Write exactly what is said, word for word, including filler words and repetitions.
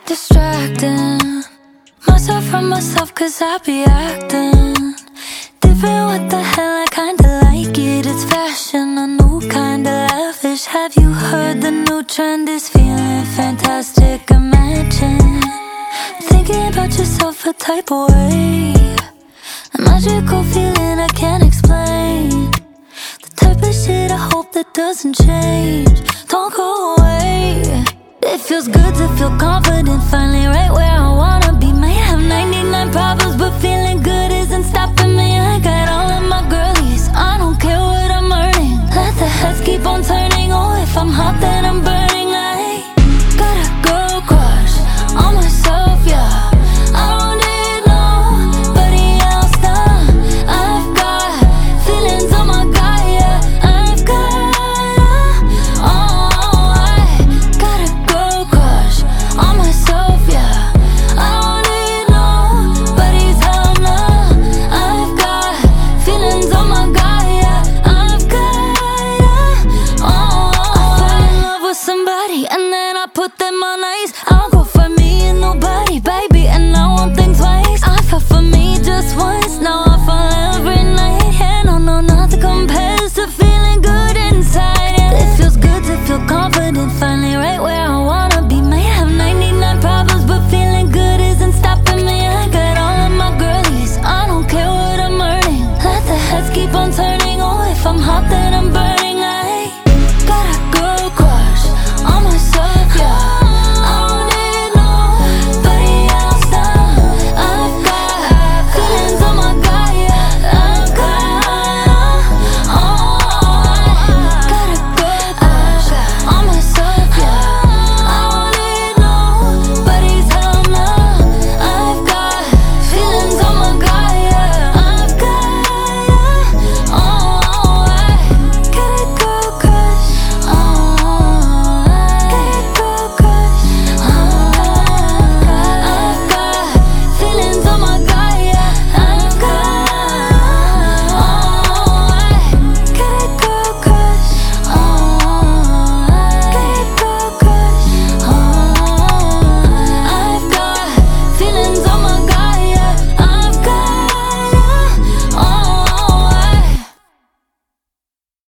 Distracting myself from myself, cause I be acting different. What the hell, I kinda like it. It's fashion, a new kind of lavish. Have you heard the new trend is feeling fantastic? Imagine thinking about yourself a type of way, a magical feeling I can't explain. The type of shit I hope that doesn't change. Don't go away. It feels good to feel confident, finally right where I wanna be. Might have ninety-nine problems, but feeling good isn't stopping me. I got all of my girlies, I don't care what I'm earning. Let the heads keep on turning. Oh, if I'm hot then I'm burning. I got a girl crush on myself, yeah. I don't need nobody else now. I've got feelings on my guy, yeah. I've got uh, oh, I got a girl crush on myself, yeah. I don't need nobody's help now. I've got feelings on my guy, yeah. I've got uh, oh, I fall in love with somebody and then I put them on ice. I'll